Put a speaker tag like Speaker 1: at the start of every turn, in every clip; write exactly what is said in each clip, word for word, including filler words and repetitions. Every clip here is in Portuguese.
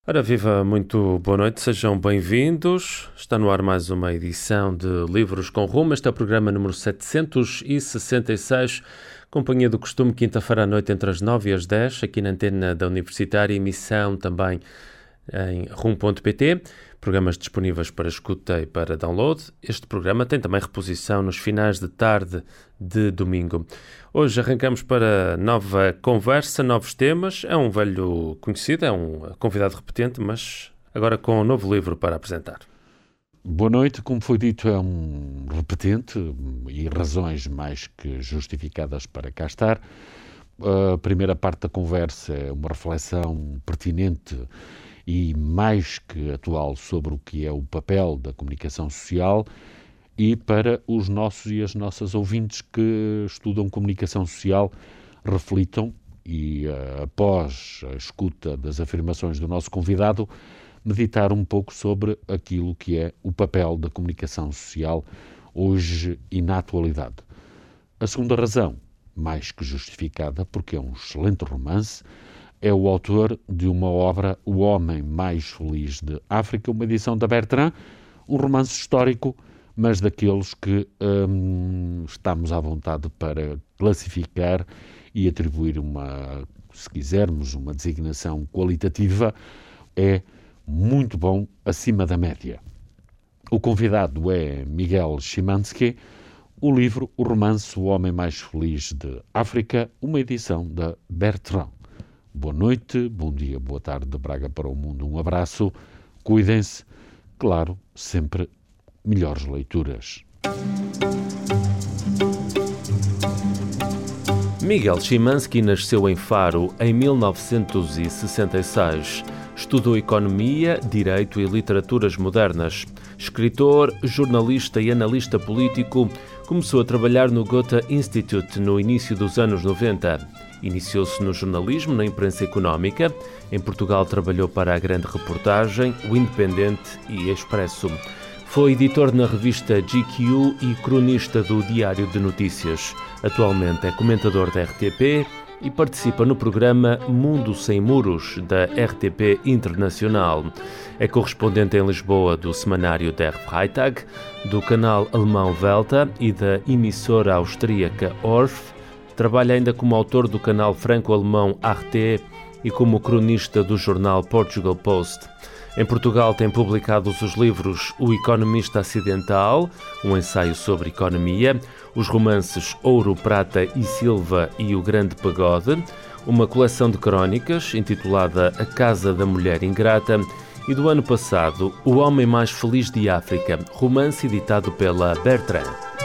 Speaker 1: Ora viva, muito boa noite, sejam bem-vindos. Está no ar mais uma edição de Livros com Rumo. Este é o programa número setecentos e sessenta e seis, companhia do costume, quinta-feira à noite entre as nove e as dez, aqui na antena da Universitária, emissão também em rumo ponto pt, programas disponíveis para escuta e para download. Este programa tem também reposição nos finais de tarde de domingo. Hoje arrancamos para nova conversa, novos temas. É um velho conhecido, é um convidado repetente, mas agora com um novo livro para apresentar.
Speaker 2: Boa noite. Como foi dito, é um repetente e razões mais que justificadas para cá estar. A primeira parte da conversa é uma reflexão pertinente e mais que atual sobre o que é o papel da comunicação social, e para os nossos e as nossas ouvintes que estudam comunicação social, reflitam e, uh, após a escuta das afirmações do nosso convidado, meditar um pouco sobre aquilo que é o papel da comunicação social hoje e na atualidade. A segunda razão, mais que justificada, porque é um excelente romance, é o autor de uma obra, O Homem Mais Feliz de África, uma edição da Bertrand, um romance histórico, mas daqueles que hum, estamos à vontade para classificar e atribuir uma, se quisermos, uma designação qualitativa. É muito bom, acima da média. O convidado é Miguel Szymanski. O livro, o romance O Homem Mais Feliz de África, uma edição da Bertrand. Boa noite, bom dia, boa tarde de Braga para o mundo. Um abraço, cuidem-se, claro, sempre melhores leituras.
Speaker 1: Miguel Szymanski nasceu em Faro em mil novecentos e sessenta e seis. Estudou Economia, Direito e Literaturas Modernas. Escritor, jornalista e analista político, começou a trabalhar no Goethe Institute no início dos anos noventa. Iniciou-se no jornalismo, na imprensa económica. Em Portugal trabalhou para a Grande Reportagem, O Independente e Expresso. Foi editor na revista G Q e cronista do Diário de Notícias. Atualmente é comentador da R T P e participa no programa Mundo Sem Muros, da R T P Internacional. É correspondente em Lisboa do semanário Der Freitag, do canal alemão Welta e da emissora austríaca Orff. Trabalha ainda como autor do canal franco-alemão Arte e como cronista do jornal Portugal Post. Em Portugal tem publicado os livros O Economista Acidental, um ensaio sobre economia, os romances Ouro, Prata e Silva e O Grande Pagode, uma coleção de crónicas intitulada A Casa da Mulher Ingrata e, do ano passado, O Homem Mais Feliz de África, romance editado pela Bertrand.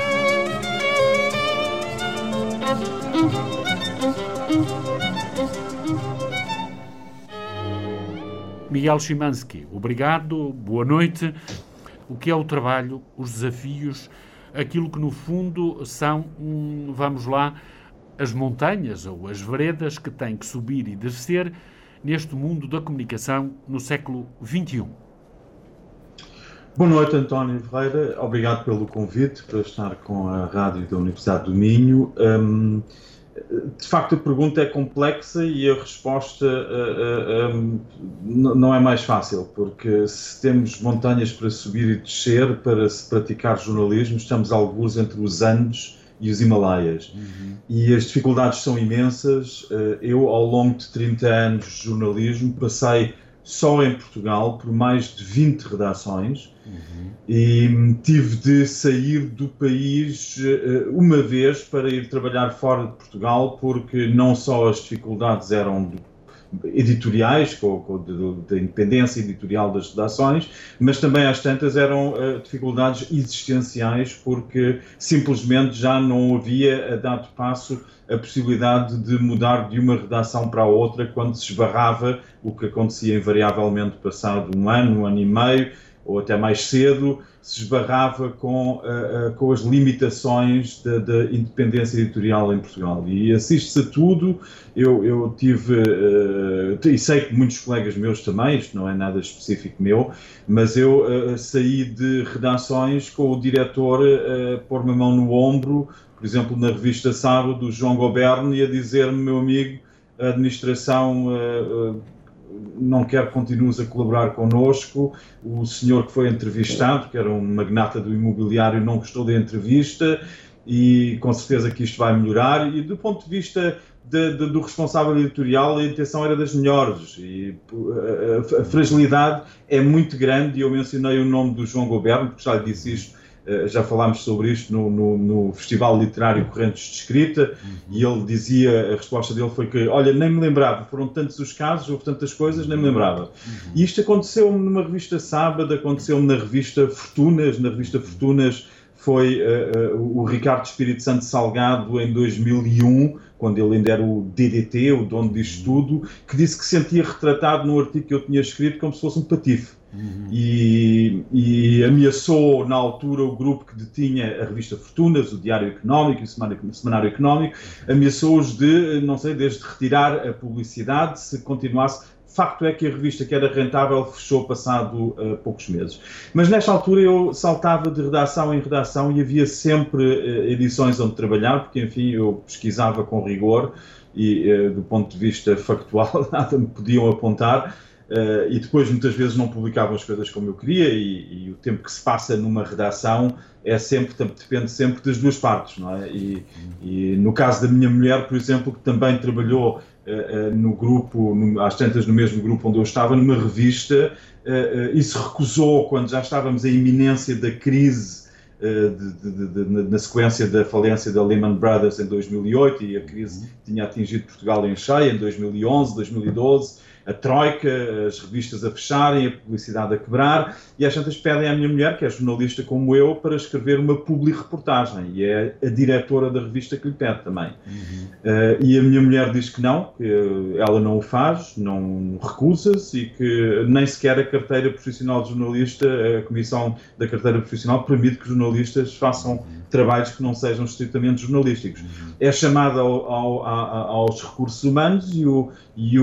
Speaker 2: Miguel Szymanski, obrigado, boa noite. O que é o trabalho, os desafios, aquilo que no fundo são, hum, vamos lá, as montanhas ou as veredas que têm que subir e descer neste mundo da comunicação no século vinte e um.
Speaker 3: Boa noite, António Ferreira. Obrigado pelo convite para estar com a Rádio da Universidade do Minho. Um, de facto, a pergunta é complexa e a resposta uh, uh, um, não é mais fácil, porque se temos montanhas para subir e descer para se praticar jornalismo, estamos alguns entre os Andes e os Himalaias. Uhum. E as dificuldades são imensas. Eu, ao longo de trinta anos de jornalismo, passei só em Portugal por mais de vinte redações. Uhum. E tive de sair do país uma vez para ir trabalhar fora de Portugal, porque não só as dificuldades eram editoriais, com, com da independência editorial das redações, mas também às tantas eram uh, dificuldades existenciais, porque simplesmente já não havia, a dado passo, a possibilidade de mudar de uma redação para a outra quando se esbarrava, o que acontecia invariavelmente passado um ano, um ano e meio, ou até mais cedo, se esbarrava com, uh, uh, com as limitações da, da independência editorial em Portugal. E assiste-se a tudo. Eu, eu tive, uh, e sei que muitos colegas meus também, isto não é nada específico meu, mas eu uh, saí de redações com o diretor uh, pôr-me a mão no ombro, por exemplo, na revista Sábado, do João Goberne, e a dizer-me, meu amigo, a administração uh, uh, não quero que continues a colaborar connosco. O senhor que foi entrevistado, que era um magnata do imobiliário, não gostou da entrevista e com certeza que isto vai melhorar. E do ponto de vista de, de, do responsável editorial, a intenção era das melhores. E a, a, a fragilidade é muito grande, e eu mencionei o nome do João Goberno, porque já lhe disse isto. Já falámos sobre isto no, no, no Festival Literário Correntes de Escrita, uhum. e ele dizia, a resposta dele foi que, olha, nem me lembrava, foram tantos os casos, houve tantas coisas, nem me lembrava. Uhum. E isto aconteceu-me numa revista Sábado, aconteceu-me na revista Fortunas, na revista Fortunas foi uh, uh, o Ricardo Espírito Santo Salgado em dois mil e um, quando ele ainda era o D D T, o dono disto tudo, que disse que se sentia retratado no artigo que eu tinha escrito como se fosse um patife. Uhum. E, e ameaçou na altura o grupo que detinha a revista Fortunas, o Diário Económico e o Semanário Económico, ameaçou-os de, não sei, desde retirar a publicidade se continuasse. Facto é que a revista, que era rentável, fechou passado uh, poucos meses. Mas nesta altura eu saltava de redação em redação e havia sempre uh, edições onde trabalhar, porque enfim eu pesquisava com rigor e uh, do ponto de vista factual nada me podiam apontar. Uh, e depois muitas vezes não publicavam as coisas como eu queria, e, e o tempo que se passa numa redação é sempre, depende sempre das duas partes, não é? E, e no caso da minha mulher, por exemplo, que também trabalhou uh, uh, no grupo, no, às tantas no mesmo grupo onde eu estava, numa revista, uh, uh, e se recusou quando já estávamos em iminência da crise, uh, de, de, de, de, na sequência da falência da Lehman Brothers em dois mil e oito, e a crise tinha atingido Portugal em cheio em dois mil e onze, dois mil e doze, a troika, as revistas a fecharem, a publicidade a quebrar, e às tantas pedem à minha mulher, que é jornalista como eu, para escrever uma publi-reportagem, e é a diretora da revista que lhe pede também. Uhum. Uh, e a minha mulher diz que não, que ela não o faz, não recusa-se, e que nem sequer a carteira profissional de jornalista, a comissão da carteira profissional, permite que jornalistas façam uhum. trabalhos que não sejam estritamente jornalísticos. Uhum. É chamada ao, ao, ao, aos recursos humanos, e o, e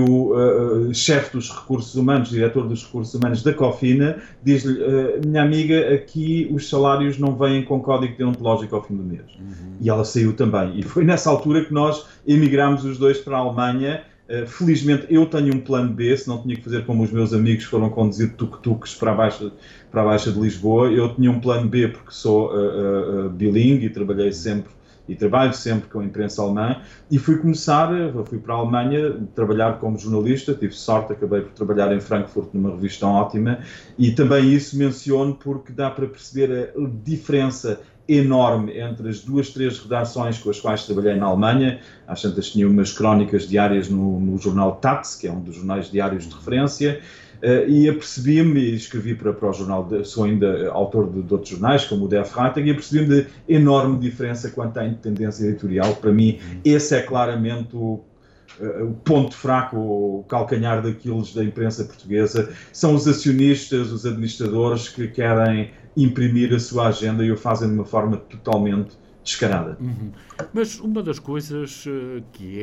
Speaker 3: o uh, chefe dos recursos humanos, diretor dos recursos humanos da Cofina, diz-lhe, uh, minha amiga, aqui os salários não vêm com código deontológico ao fim do mês. Uhum. E ela saiu também. E foi nessa altura que nós emigramos os dois para a Alemanha. Uh, felizmente eu tenho um plano B, se não tinha que fazer como os meus amigos foram conduzir tuk-tuks para a Baixa, para a Baixa de Lisboa. Eu tinha um plano B porque sou uh, uh, uh, bilingue e trabalhei sempre e trabalho sempre com a imprensa alemã, e fui começar, fui para a Alemanha trabalhar como jornalista, tive sorte, acabei por trabalhar em Frankfurt numa revista ótima, e também isso menciono porque dá para perceber a diferença enorme entre as duas, três redações com as quais trabalhei na Alemanha. Às tantas tinha umas crónicas diárias no, no jornal Taz, que é um dos jornais diários de referência, uh, e apercebi-me, e escrevi para, para o jornal, de, sou ainda autor de, de outros jornais, como o Der Freitag, e apercebi-me de enorme diferença quanto à independência editorial. Para mim, esse é claramente o o ponto fraco, o calcanhar daqueles da imprensa portuguesa. São os acionistas, os administradores que querem imprimir a sua agenda e o fazem de uma forma totalmente descarada.
Speaker 2: Uhum. Mas uma das coisas uh, que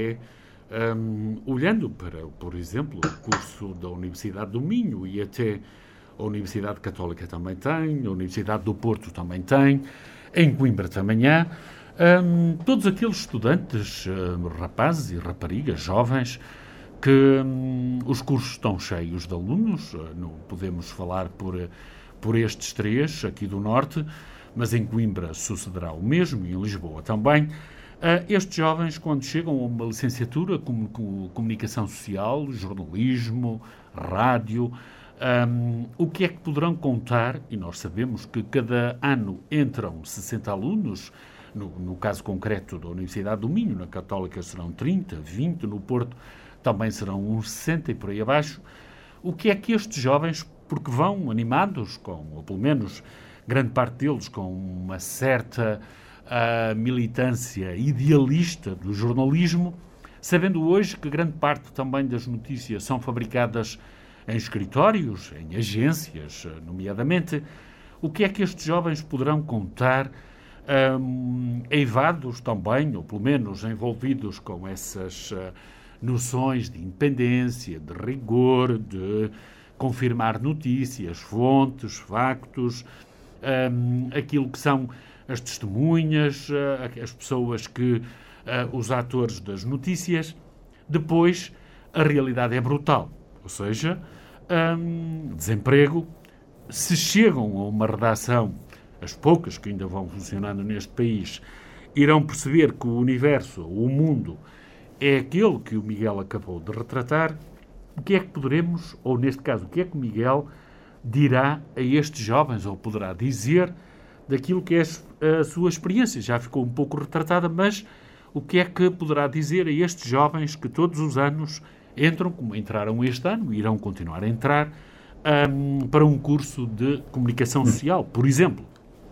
Speaker 2: é, um, olhando para, por exemplo, o curso da Universidade do Minho, e até a Universidade Católica também tem, a Universidade do Porto também tem, em Coimbra também há, Um, todos aqueles estudantes, um, rapazes e raparigas, jovens, que um, os cursos estão cheios de alunos, uh, não podemos falar por, por estes três aqui do Norte, mas em Coimbra sucederá o mesmo, e em Lisboa também. Uh, estes jovens, quando chegam a uma licenciatura como, como comunicação social, jornalismo, rádio, um, o que é que poderão contar? E nós sabemos que cada ano entram sessenta alunos. No, no caso concreto da Universidade do Minho, na Católica serão trinta, vinte, no Porto também serão uns sessenta e por aí abaixo. O que é que estes jovens, porque vão animados, com, ou pelo menos grande parte deles, com uma certa uh, militância idealista do jornalismo, sabendo hoje que grande parte também das notícias são fabricadas em escritórios, em agências, nomeadamente, o que é que estes jovens poderão contar Um, eivados também, ou pelo menos envolvidos com essas uh, noções de independência, de rigor, de confirmar notícias, fontes, factos, um, aquilo que são as testemunhas, uh, as pessoas que, uh, os atores das notícias. Depois, a realidade é brutal. ou seja, hum, desemprego. Se chegam a uma redação, as poucas que ainda vão funcionando neste país, irão perceber que o universo, o mundo, é aquele que o Miguel acabou de retratar. O que é que poderemos, ou neste caso, o que é que o Miguel dirá a estes jovens, ou poderá dizer, daquilo que é a sua experiência? Já ficou um pouco retratada, mas o que é que poderá dizer a estes jovens que todos os anos entram, como entraram este ano, e irão continuar a entrar, um, para um curso de comunicação social, por exemplo?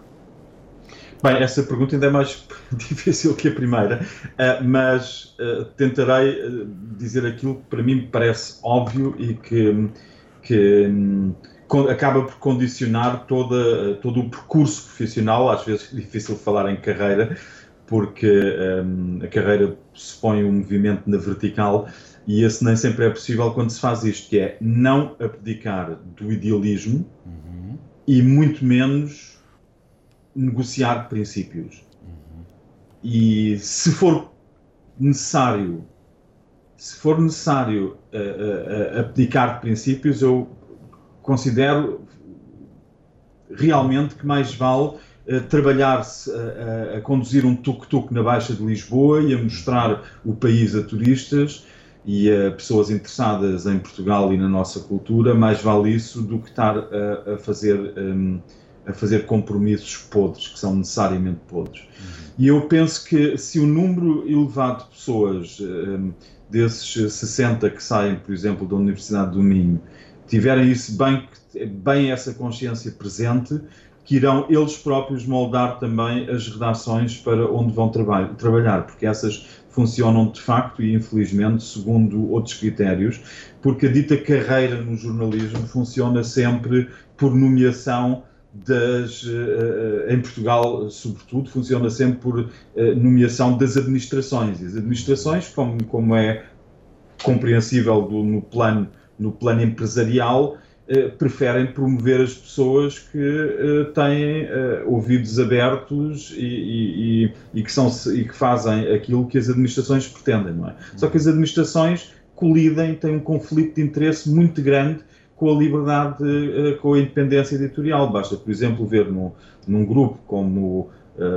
Speaker 3: Bem, essa pergunta ainda é mais difícil que a primeira, uh, mas uh, tentarei uh, dizer aquilo que para mim me parece óbvio e que, que um, acaba por condicionar toda, todo o percurso profissional. Às vezes é difícil falar em carreira, porque um, a carreira supõe um movimento na vertical e esse nem sempre é possível quando se faz isto, que é não abdicar do idealismo uhum. e muito menos negociar princípios. Uhum. E se for necessário, se for necessário uh, uh, abdicar de princípios, eu considero realmente que mais vale uh, trabalhar-se a, a, a conduzir um tuk-tuk na Baixa de Lisboa e a mostrar o país a turistas e a pessoas interessadas em Portugal e na nossa cultura. Mais vale isso do que estar a, a fazer um, a fazer compromissos podres, que são necessariamente podres. Uhum. E eu penso que se o número elevado de pessoas, um, desses sessenta que saem, por exemplo, da Universidade do Minho, tiverem isso bem, bem essa consciência presente, que irão eles próprios moldar também as redações para onde vão traba- trabalhar, porque essas funcionam de facto e infelizmente segundo outros critérios, porque a dita carreira no jornalismo funciona sempre por nomeação das, uh, em Portugal, sobretudo, funciona sempre por uh, nomeação das administrações. E as administrações, como, como é compreensível do, no, plano, no plano empresarial, uh, preferem promover as pessoas que uh, têm uh, ouvidos abertos e, e, e, e, que são, e que fazem aquilo que as administrações pretendem, não é? Só que as administrações colidem, têm um conflito de interesse muito grande com a liberdade, com a independência editorial. Basta, por exemplo, ver no, num grupo como,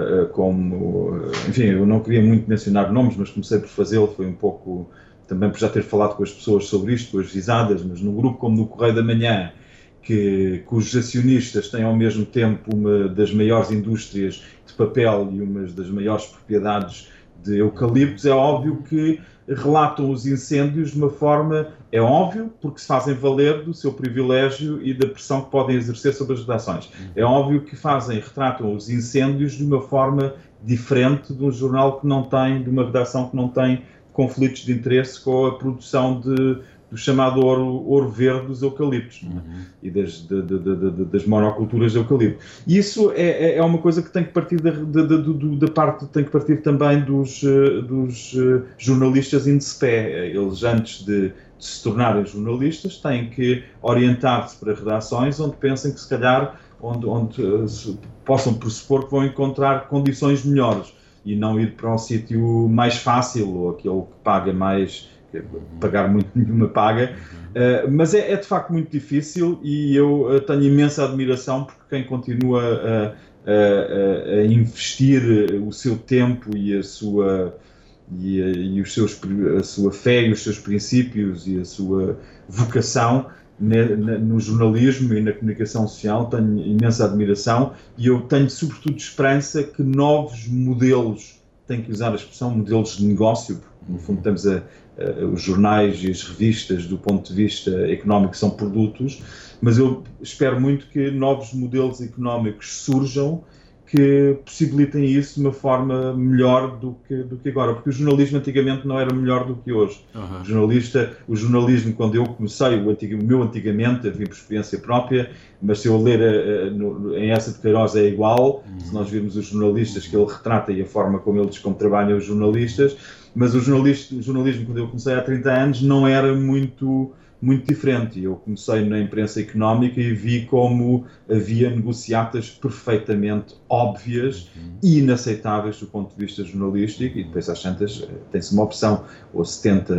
Speaker 3: como, enfim, eu não queria muito mencionar nomes, mas comecei por fazê-lo, foi um pouco, também por já ter falado com as pessoas sobre isto, com as visadas, mas num grupo como no Correio da Manhã, que, cujos acionistas têm ao mesmo tempo uma das maiores indústrias de papel e uma das maiores propriedades de eucaliptos, é óbvio que relatam os incêndios de uma forma, é óbvio, porque se fazem valer do seu privilégio e da pressão que podem exercer sobre as redações. É óbvio que fazem, retratam os incêndios de uma forma diferente de um jornal que não tem, de uma redação que não tem conflitos de interesse com a produção de, do chamado ouro, ouro verde dos eucaliptos, uhum. e das, de, de, de, de, das monoculturas de eucalipto. E isso é, é uma coisa que tem que partir da, da, da, da parte, tem que partir também dos, dos jornalistas in spe. Eles, antes de, de se tornarem jornalistas, têm que orientar-se para redações onde pensem que, se calhar, onde, onde uh, possam pressupor que vão encontrar condições melhores e não ir para um sítio mais fácil ou aquele que paga mais, pagar muito nenhuma paga, uh, mas é, é de facto muito difícil e eu uh, tenho imensa admiração por quem continua a, a, a investir o seu tempo e a sua, e, a, e os seus, a sua fé e os seus princípios e a sua vocação na, na, no jornalismo e na comunicação social. Tenho imensa admiração e eu tenho sobretudo esperança que novos modelos, tenho que usar a expressão modelos de negócio, porque no fundo temos a Uh, os jornais e as revistas, do ponto de vista económico, são produtos, mas eu espero muito que novos modelos económicos surjam que possibilitem isso de uma forma melhor do que, do que agora, porque o jornalismo antigamente não era melhor do que hoje. Uhum. O, jornalista, o jornalismo, quando eu comecei, o, antigo, o meu antigamente, eu vim por experiência própria, mas se eu ler a, a, no, em Essa de Queiroz é igual, uhum. se nós virmos os jornalistas que ele retrata e a forma como eles como trabalham os jornalistas, mas o, jornalista, o jornalismo, quando eu comecei há trinta anos, não era muito muito diferente. Eu comecei na imprensa económica e vi como havia negociatas perfeitamente óbvias e inaceitáveis do ponto de vista jornalístico, e depois às tantas tem-se uma opção, ou se tenta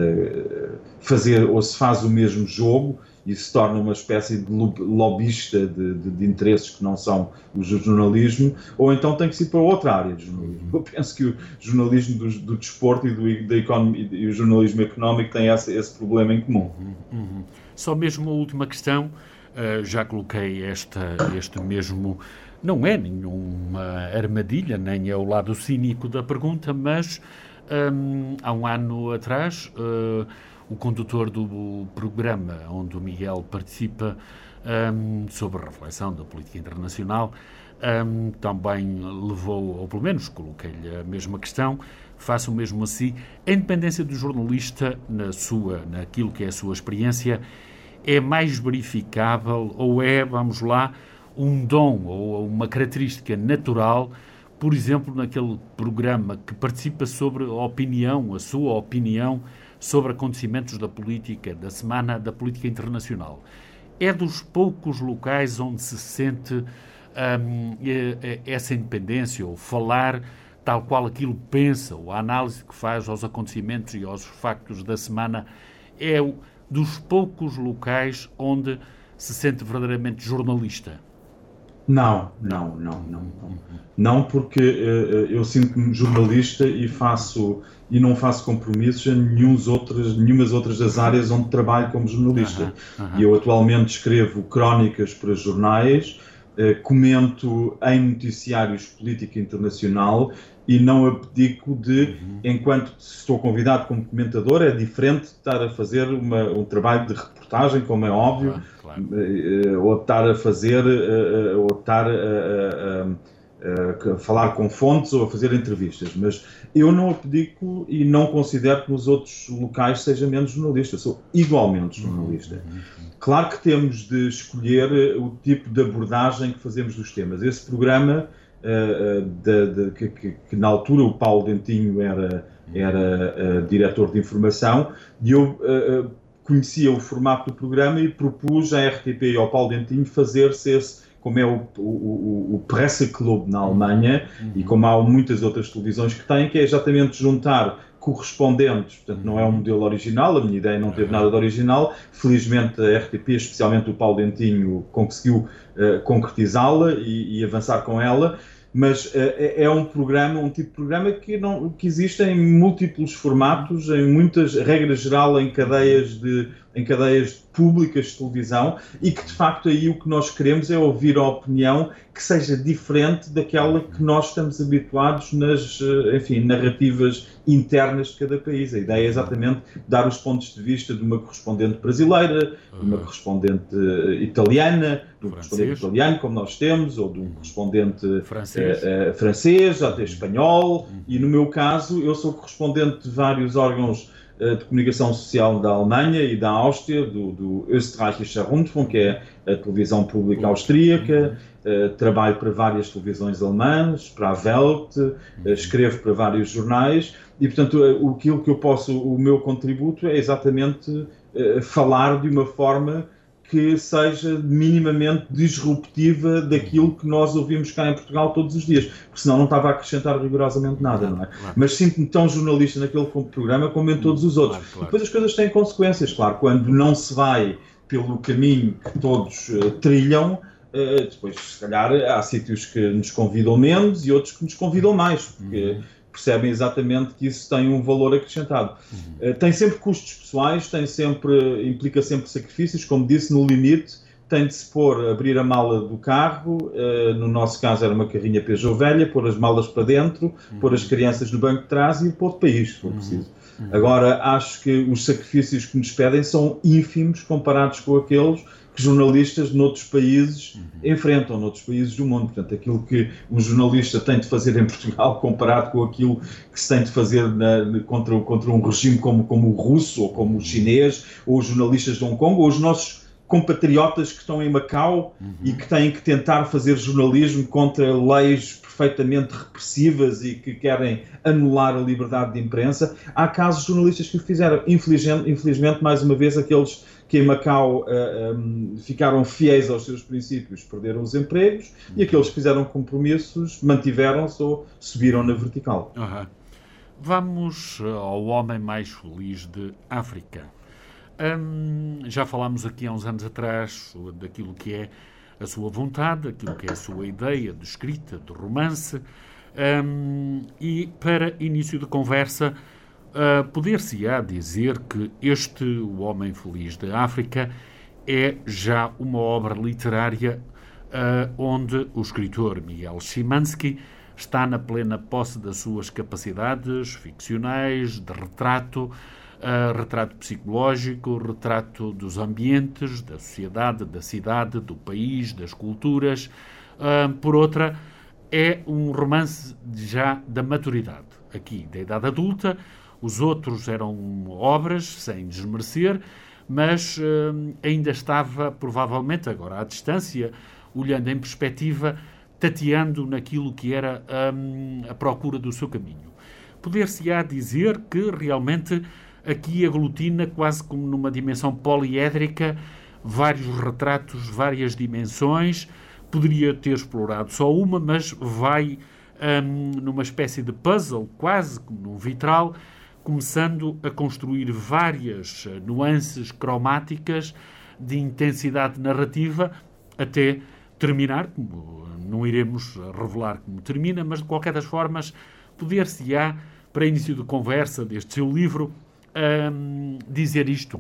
Speaker 3: fazer, ou se faz o mesmo jogo e se torna uma espécie de lobista de, de, de interesses que não são o jornalismo, ou então tem que se ir para outra área de jornalismo. Eu penso que o jornalismo do, do desporto e, do, da economia, e o jornalismo económico têm esse, esse problema em comum.
Speaker 2: Uhum, uhum. Só mesmo uma última questão, uh, já coloquei esta, este mesmo... Não é nenhuma armadilha, nem é o lado cínico da pergunta, mas um, há um ano atrás... Uh, o condutor do programa onde o Miguel participa um, sobre a reflexão da política internacional um, também levou, ou pelo menos coloquei-lhe a mesma questão, faço o mesmo assim, a independência do jornalista na sua, naquilo que é a sua experiência é mais verificável ou é, vamos lá, um dom ou uma característica natural, por exemplo, naquele programa que participa sobre a opinião, a sua opinião sobre acontecimentos da política, da Semana da Política Internacional. É dos poucos locais onde se sente hum, essa independência, ou falar tal qual aquilo pensa, ou a análise que faz aos acontecimentos e aos factos da semana, é dos poucos locais onde se sente verdadeiramente jornalista.
Speaker 3: Não, não, não, não. Não, não porque uh, eu sinto-me jornalista e faço e não faço compromissos em nenhumas outras, nenhumas outras das áreas onde trabalho como jornalista. Uh-huh, uh-huh. E eu atualmente escrevo crónicas para jornais, uh, comento em noticiários política internacional e não abdico de, uhum. enquanto estou convidado como comentador, é diferente de estar a fazer uma, um trabalho de reportagem, como é óbvio, claro, claro. ou estar a fazer, ou estar a, a, a, a falar com fontes ou a fazer entrevistas. Mas eu não abdico e não considero que nos outros locais seja menos jornalista, sou igualmente jornalista. Uhum. Claro que temos de escolher o tipo de abordagem que fazemos dos temas. Esse programa... Uh, de, de, que, que, que na altura o Paulo Dentinho era, era uh, diretor de informação e eu uh, conhecia o formato do programa e propus à R T P e ao Paulo Dentinho fazer-se esse, como é o, o, o Presseclub na Alemanha uhum. e como há muitas outras televisões que têm, que é exatamente juntar correspondentes, portanto não é um modelo original, a minha ideia não teve nada de original, felizmente a R T P, especialmente o Paulo Dentinho, conseguiu uh, concretizá-la e, e avançar com ela, mas uh, é um programa, um tipo de programa que, não, que existe em múltiplos formatos, em muitas, regra geral, em cadeias de em cadeias públicas de televisão e que, de facto, aí o que nós queremos é ouvir a opinião que seja diferente daquela que nós estamos habituados nas, enfim, narrativas internas de cada país. A ideia é exatamente dar os pontos de vista de uma correspondente brasileira, de uma correspondente italiana, de um correspondente italiano, como nós temos, ou de um correspondente francês, uh, uh, francês até espanhol, e no meu caso eu sou correspondente de vários órgãos de comunicação social da Alemanha e da Áustria, do, do Österreichischer Rundfunk, que é a televisão pública austríaca, uh, trabalho para várias televisões alemãs, para a Welt, uh, escrevo para vários jornais e, portanto, uh, aquilo que eu posso, o meu contributo é exatamente uh, falar de uma forma que seja minimamente disruptiva daquilo que nós ouvimos cá em Portugal todos os dias, porque senão não estava a acrescentar rigorosamente nada, não é? Claro. Mas sinto-me tão jornalista naquele programa como em todos os outros. Claro, claro. Depois as coisas têm consequências, claro, quando não se vai pelo caminho que todos uh, trilham, uh, depois se calhar há sítios que nos convidam menos e outros que nos convidam mais, porque... Uhum. percebem exatamente que isso tem um valor acrescentado. Uhum. Uh, tem sempre custos pessoais, tem sempre, implica sempre sacrifícios, como disse, no limite tem de se pôr, abrir a mala do carro, uh, no nosso caso era uma carrinha Peugeot velha, pôr as malas para dentro, uhum. pôr as crianças no banco de trás e ir para outro país, se for preciso. Uhum. Agora, acho que os sacrifícios que nos pedem são ínfimos comparados com aqueles que jornalistas noutros países uhum. enfrentam, noutros países do mundo. Portanto, aquilo que um jornalista tem de fazer em Portugal comparado com aquilo que se tem de fazer na, contra, contra um regime como, como o russo, ou como o chinês, ou os jornalistas de Hong Kong, ou os nossos compatriotas que estão em Macau uhum. e que têm que tentar fazer jornalismo contra leis perfeitamente repressivas e que querem anular a liberdade de imprensa. Há casos de jornalistas que o fizeram. Infelizmente, infelizmente mais uma vez, aqueles que em Macau uh, um, ficaram fiéis aos seus princípios, perderam os empregos, uhum. e aqueles que fizeram compromissos mantiveram-se ou subiram na vertical.
Speaker 2: Uhum. Vamos ao homem mais feliz de África. Hum, já falámos aqui há uns anos atrás daquilo que é a sua vontade, aquilo que é a sua ideia de escrita, de romance, hum, e para início de conversa, uh, poder-se-á dizer que este O Homem Feliz de África é já uma obra literária uh, onde o escritor Miguel Szymanski está na plena posse das suas capacidades ficcionais, de retrato, uh, retrato psicológico, retrato dos ambientes, da sociedade, da cidade, do país, das culturas. Uh, por outra, é um romance já da maturidade, aqui da idade adulta. Os outros eram obras, sem desmerecer, mas uh, ainda estava, provavelmente, agora à distância, olhando em perspectiva, tateando naquilo que era um, a procura do seu caminho. Poder-se-á dizer que realmente aqui aglutina, quase como numa dimensão poliédrica, vários retratos, várias dimensões. Poderia ter explorado só uma, mas vai um, numa espécie de puzzle, quase como num vitral, começando a construir várias nuances cromáticas de intensidade narrativa, até terminar, como não iremos revelar como termina, mas de qualquer das formas, poder-se-á, para início de conversa deste seu livro, um, dizer isto.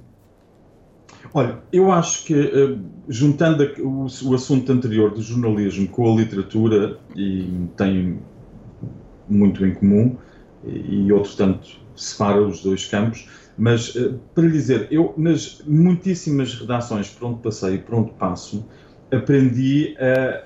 Speaker 3: Olha, eu acho que, juntando o, o assunto anterior do jornalismo com a literatura, e tem muito em comum, e outro tanto separa os dois campos, mas para lhe dizer, eu nas muitíssimas redações por onde passei e por onde passo, aprendi a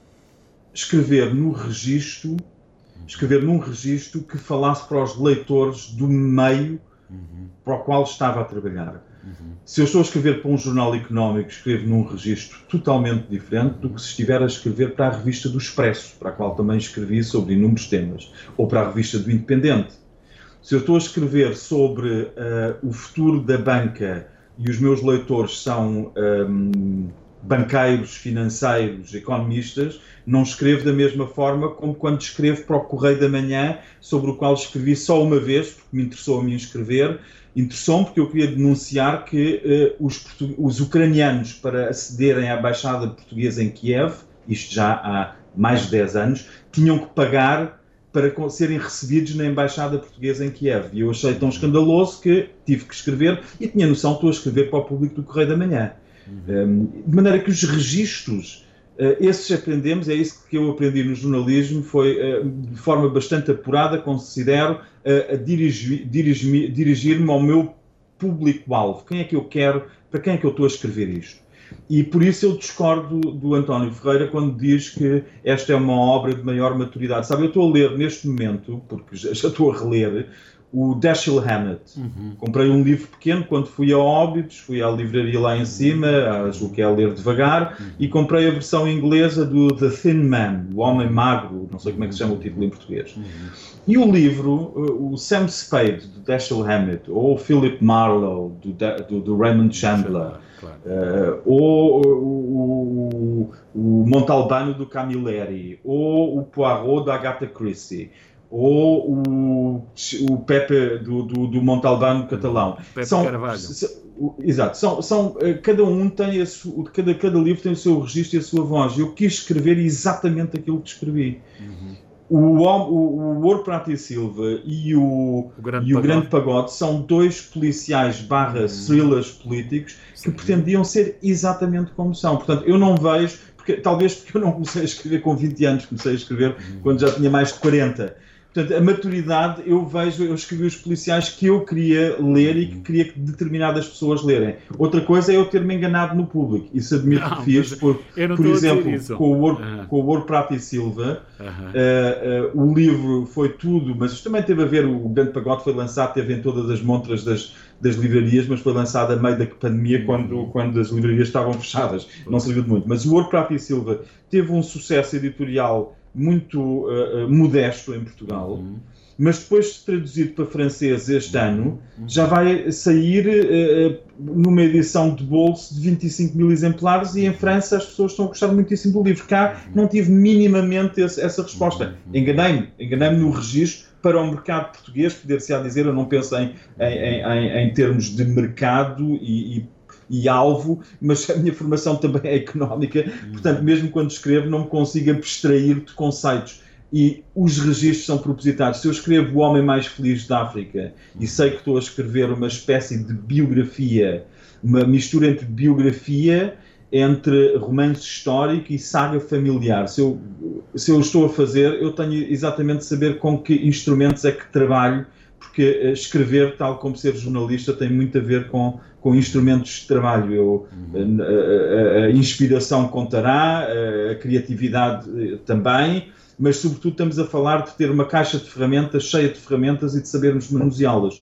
Speaker 3: escrever no registro, escrever num registro que falasse para os leitores do meio uhum. para o qual estava a trabalhar. Uhum. Se eu estou a escrever para um jornal económico, escrevo num registro totalmente diferente do que se estiver a escrever para a revista do Expresso, para a qual também escrevi sobre inúmeros temas, ou para a revista do Independente. Se eu estou a escrever sobre uh, o futuro da banca e os meus leitores são um, banqueiros, financeiros, economistas, não escrevo da mesma forma como quando escrevo para o Correio da Manhã, sobre o qual escrevi só uma vez, porque me interessou a mim escrever. Interessou-me porque eu queria denunciar que uh, os, os ucranianos, para acederem à Embaixada Portuguesa em Kiev, isto já há mais de dez anos, tinham que pagar para serem recebidos na Embaixada Portuguesa em Kiev. E eu achei tão escandaloso que tive que escrever, e tinha noção que estou a escrever para o público do Correio da Manhã. Uhum. Um, de maneira que os registros, uh, esses aprendemos, é isso que eu aprendi no jornalismo, foi uh, de forma bastante apurada, considero, uh, a dirigir, dirigir, dirigir-me ao meu público-alvo. Quem é que eu quero, para quem é que eu estou a escrever isto? E por isso eu discordo do António Ferreira quando diz que esta é uma obra de maior maturidade. Sabe, eu estou a ler neste momento, porque já, já estou a reler, o Dashiell Hammett. Uhum. Comprei um livro pequeno quando fui a Óbidos, fui à livraria lá em cima, acho que é a ler devagar, uhum. e comprei a versão inglesa do The Thin Man, o Homem Magro, não sei como é que se chama o título em português. Uhum. E o livro, o Sam Spade, do Dashiell Hammett, ou o Philip Marlowe, do, do, do Raymond Chandler, claro. uh, ou o, o, o Montalbano, do Camilleri, ou o Poirot, da Agatha Christie, ou o, o Pepe do, do, do Montalbano catalão.
Speaker 2: Pepe
Speaker 3: são,
Speaker 2: Carvalho.
Speaker 3: São, exato. São, são, cada um tem, a su, cada, cada livro tem o seu registro e a sua voz. Eu quis escrever exatamente aquilo que escrevi. Uhum. O, o, o Ouro, Prata e Silva e o, o, Grande, e o Grande Pagode são dois policiais barra uhum. thrillers políticos Sim. que pretendiam ser exatamente como são. Portanto, eu não vejo, porque, talvez porque eu não comecei a escrever com vinte anos, comecei a escrever uhum. quando já tinha mais de quarenta. Portanto, a maturidade, eu vejo, eu escrevi os policiais que eu queria ler e que queria que determinadas pessoas lerem. Outra coisa é eu ter-me enganado no público. Isso admito não, que fiz, por, por exemplo, com o, Ouro, uhum. com o Ouro, Prata e Silva. Uhum. Uh, uh, o livro foi tudo, mas isto também teve a ver, o Grande Pagode foi lançado, teve em todas as montras das, das livrarias, mas foi lançado a meio da pandemia, uhum. quando, quando as livrarias estavam fechadas. Uhum. Não serviu de muito. Mas o Ouro, Prata e Silva teve um sucesso editorial muito uh, uh, modesto em Portugal. Uhum. mas depois de traduzido para francês este ano, já vai sair uh, numa edição de bolso de vinte e cinco mil exemplares, e em França as pessoas estão a gostar muitíssimo do livro. Cá não tive minimamente esse, essa resposta. Enganei-me, enganei-me no registro para o mercado português, poder-se a dizer, eu não penso em, em, em, em termos de mercado e, e e alvo, mas a minha formação também é económica, portanto, mesmo quando escrevo, não me consigo abstrair de conceitos. E os registros são propositados. Se eu escrevo O Homem Mais Feliz da África e sei que estou a escrever uma espécie de biografia, uma mistura entre biografia, entre romance histórico e saga familiar, se eu, se eu estou a fazer, eu tenho exatamente de saber com que instrumentos é que trabalho, porque escrever, tal como ser jornalista, tem muito a ver com, com instrumentos de trabalho. Eu, uhum. a, a, a inspiração contará, a criatividade também, mas sobretudo estamos a falar de ter uma caixa de ferramentas cheia de ferramentas e de sabermos manuseá-las.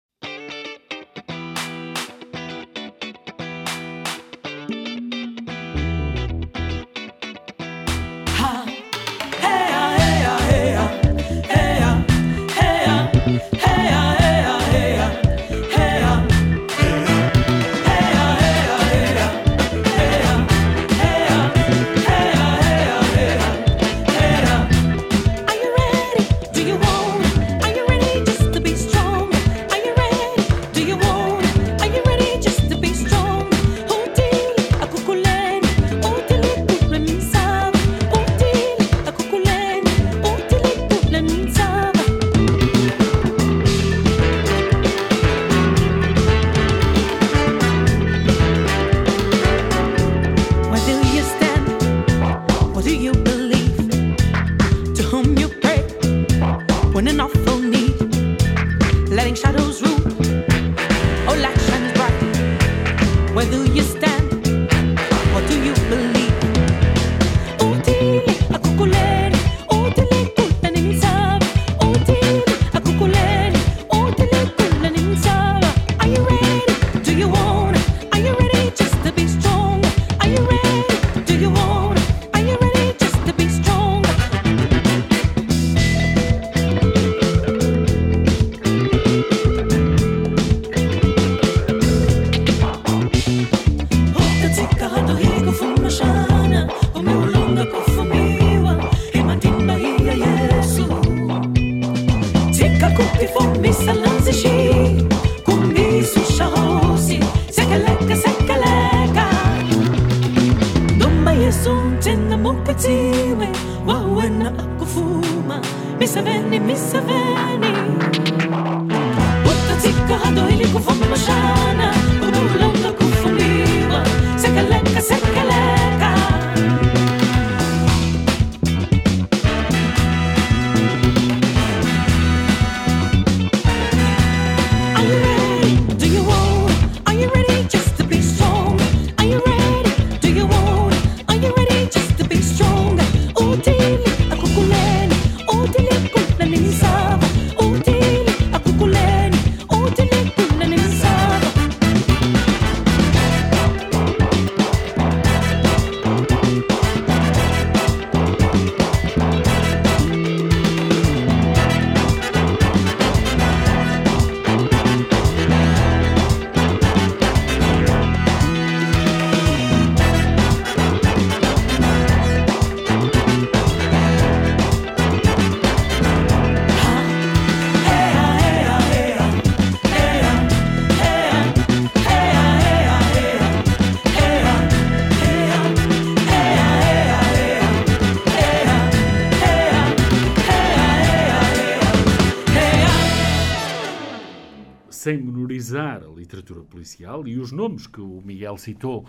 Speaker 2: Sem menorizar a literatura policial e os nomes que o Miguel citou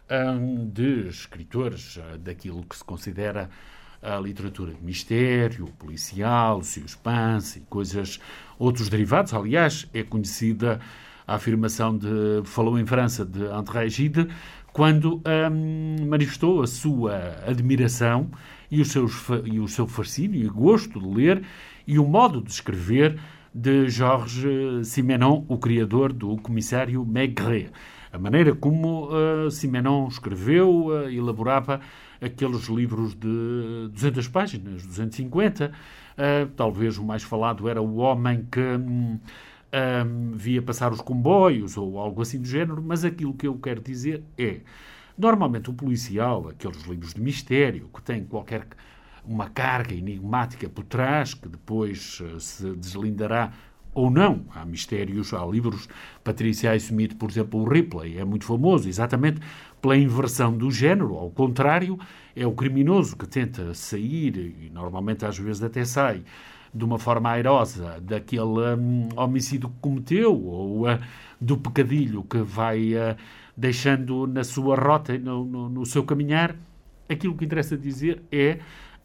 Speaker 2: um, de escritores uh, daquilo que se considera a literatura de mistério, policial, suspense e coisas, outros derivados. Aliás, é conhecida a afirmação de, falou em França, de André Gide, quando um, manifestou a sua admiração e o, seus, e o seu fascínio e gosto de ler e o modo de escrever de Georges Simenon, o criador do Comissário Maigret. A maneira como uh, Simenon escreveu, uh, elaborava aqueles livros de duzentas páginas, duzentas e cinquenta. Uh, talvez o mais falado era o homem que um, um, via passar os comboios ou algo assim do género, mas aquilo que eu quero dizer é, normalmente o policial, aqueles livros de mistério, que têm qualquer uma carga enigmática por trás, que depois uh, se deslindará ou não. Há mistérios, há livros, Patricia Highsmith, por exemplo, o Ripley, é muito famoso, exatamente pela inversão do género. Ao contrário, é o criminoso que tenta sair, e normalmente às vezes até sai, de uma forma airosa, daquele um, homicídio que cometeu, ou uh, do pecadilho que vai uh, deixando na sua rota, no, no, no seu caminhar. Aquilo que interessa dizer é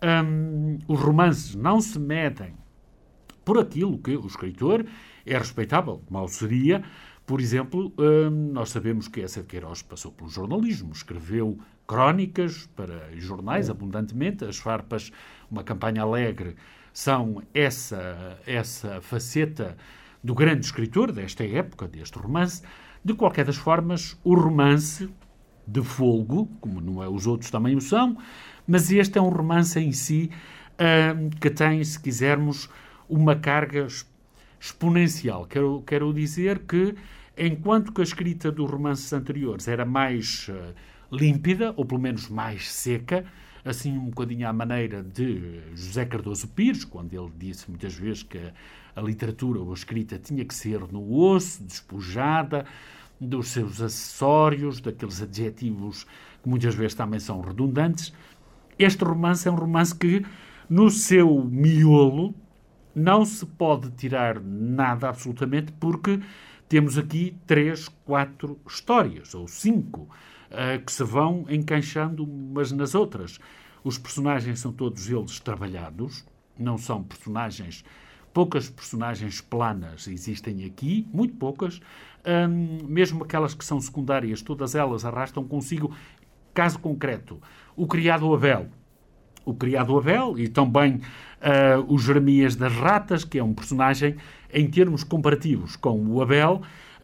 Speaker 2: um, os romances não se medem por aquilo que o escritor é respeitável. Mal seria, por exemplo, hum, nós sabemos que Eça de Queiroz passou pelo jornalismo, escreveu crónicas para jornais, abundantemente. As farpas, uma campanha alegre, são essa, essa faceta do grande escritor desta época, deste romance. De qualquer das formas, o romance de folgo, como não é, os outros também o são, mas este é um romance em si hum, que tem, se quisermos, uma carga exponencial. Quero, quero dizer que, enquanto que a escrita dos romances anteriores era mais uh, límpida, ou pelo menos mais seca, assim um bocadinho à maneira de José Cardoso Pires, quando ele disse muitas vezes que a, a literatura ou a escrita tinha que ser no osso, despojada dos seus acessórios, daqueles adjetivos que muitas vezes também são redundantes. Este romance é um romance que, no seu miolo, não se pode tirar nada absolutamente, porque temos aqui três, quatro histórias, ou cinco, uh, que se vão encaixando umas nas outras. Os personagens são todos eles trabalhados, não são personagens, poucas personagens planas existem aqui, muito poucas, um, mesmo aquelas que são secundárias, todas elas arrastam consigo, caso concreto, o criado Abel. O criado Abel e também uh, o Jeremias das Ratas, que é um personagem, em termos comparativos com o Abel,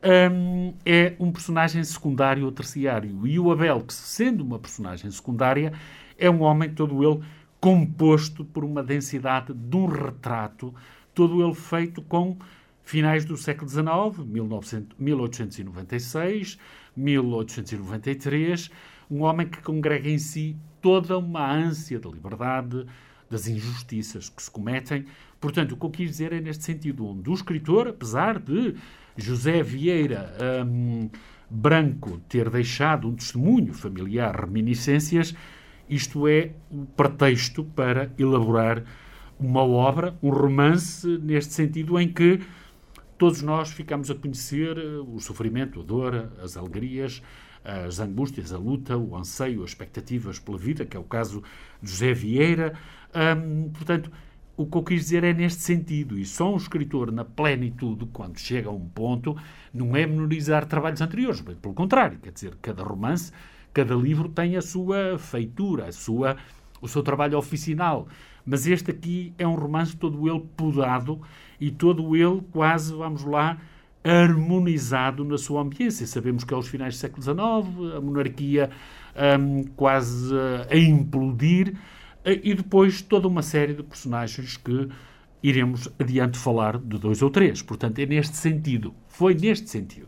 Speaker 2: um, é um personagem secundário ou terciário. E o Abel, que sendo uma personagem secundária, é um homem todo ele composto por uma densidade de um retrato, todo ele feito com finais do século dezenove, mil oitocentos e noventa e seis, mil oitocentos e noventa e três, um homem que congrega em si toda uma ânsia da liberdade, das injustiças que se cometem. Portanto, o que eu quis dizer é neste sentido, onde o escritor, apesar de José Vieira hum, Branco ter deixado um testemunho familiar, reminiscências, isto é o pretexto para elaborar uma obra, um romance, neste sentido em que todos nós ficamos a conhecer o sofrimento, a dor, as alegrias, as angústias, a luta, o anseio, as expectativas pela vida, que é o caso de José Vieira. Hum, portanto, o que eu quis dizer é neste sentido, e só um escritor na plenitude, quando chega a um ponto, não é menorizar trabalhos anteriores, bem pelo contrário, quer dizer, cada romance, cada livro tem a sua feitura, a sua, o seu trabalho oficinal, mas este aqui é um romance todo ele podado e todo ele quase, vamos lá, harmonizado na sua ambiência. Sabemos que é os finais do século dezenove, a monarquia um, quase uh, a implodir, uh, e depois toda uma série de personagens que iremos adiante falar de dois ou três. Portanto, é neste sentido. Foi neste sentido.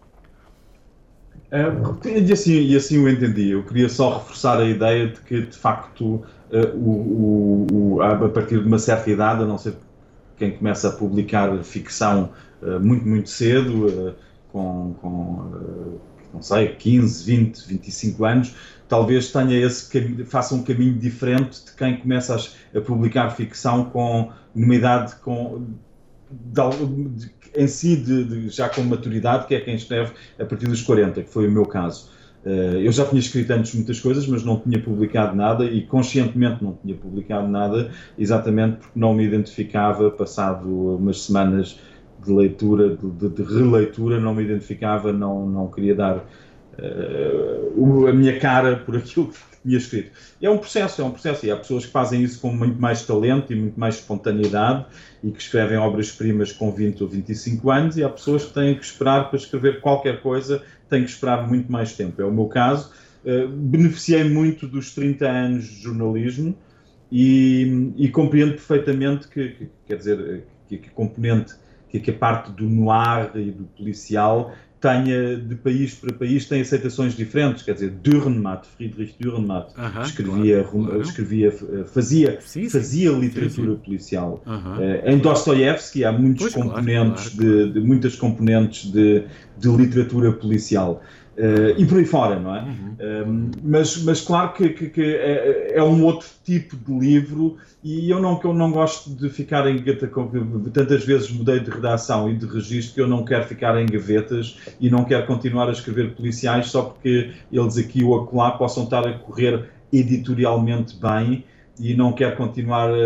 Speaker 3: Uh, e, assim, e assim o entendi. Eu queria só reforçar a ideia de que, de facto, uh, o, o, o, a partir de uma certa idade, a não ser quem começa a publicar ficção uh, muito, muito cedo, uh, com, com uh, não sei, quinze, vinte, vinte e cinco anos, talvez tenha esse, faça um caminho diferente de quem começa a, a publicar ficção com, numa idade com, de, de, em si, de, de, já com maturidade, que é quem escreve a partir dos quarenta, que foi o meu caso. Uh, eu já tinha escrito antes muitas coisas, mas não tinha publicado nada, e conscientemente não tinha publicado nada, exatamente porque não me identificava, passado umas semanas de leitura, de, de, de releitura, não me identificava, não, não queria dar uh, a minha cara por aquilo que tinha escrito. É um processo, é um processo, e há pessoas que fazem isso com muito mais talento e muito mais espontaneidade, e que escrevem obras-primas com vinte ou vinte e cinco anos, e há pessoas que têm que esperar para escrever qualquer coisa, tem que esperar muito mais tempo. É o meu caso. Uh, beneficiei muito dos trinta anos de jornalismo e, e compreendo perfeitamente que, que quer dizer, que, que a componente, que, que a parte do noir e do policial tenha, de país para país, tem aceitações diferentes. Quer dizer, Dürrenmatt, Friedrich Dürrenmatt, uh-huh, escrevia, claro, claro. escrevia, fazia, sim, fazia sim, literatura sim, sim. policial. Uh-huh. Uh, em Dostoiévski há muitos pois, componentes claro, claro, de, de muitas componentes de, de literatura policial. Uh, e por aí fora, não é? Uhum. Uh, mas, mas claro que, que, que é, é um outro tipo de livro e eu não, que eu não gosto de ficar em gaveta. Tantas vezes mudei de redação e de registro que eu não quero ficar em gavetas e não quero continuar a escrever policiais só porque eles aqui ou acolá possam estar a correr editorialmente bem e não quero continuar a,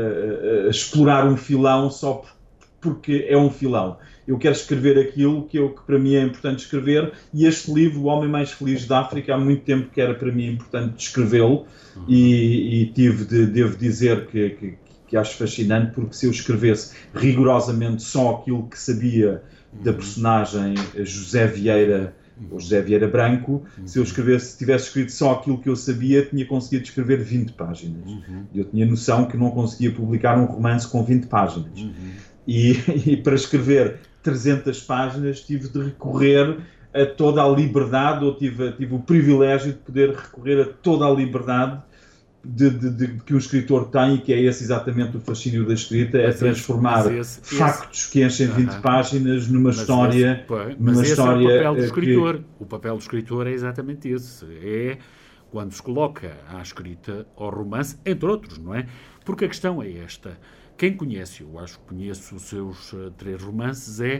Speaker 3: a, a, a explorar um filão só porque é um filão. Eu quero escrever aquilo que, eu, que para mim é importante escrever e este livro, O Homem Mais Feliz da África, há muito tempo que era para mim importante escrevê-lo uhum. e, e tive de, devo dizer que, que, que acho fascinante porque se eu escrevesse rigorosamente só aquilo que sabia uhum. da personagem José Vieira uhum. ou José Vieira Branco, uhum. se eu escrevesse, se tivesse escrito só aquilo que eu sabia, tinha conseguido escrever vinte páginas. Uhum. Eu tinha noção que não conseguia publicar um romance com vinte páginas. Uhum. E, e para escrever trezentas páginas tive de recorrer a toda a liberdade, ou tive, tive o privilégio de poder recorrer a toda a liberdade de, de, de, de que um escritor tem, e que é esse exatamente o fascínio da escrita, é transformar esse, esse, factos esse... que enchem vinte uh-huh. páginas numa mas história...
Speaker 2: Esse, mas
Speaker 3: numa
Speaker 2: esse
Speaker 3: história
Speaker 2: é o papel do escritor.
Speaker 3: Que...
Speaker 2: O papel do escritor é exatamente esse. É quando se coloca à escrita ao romance, entre outros, não é? Porque a questão é esta... Quem conhece, eu acho que conheço os seus uh, três romances, é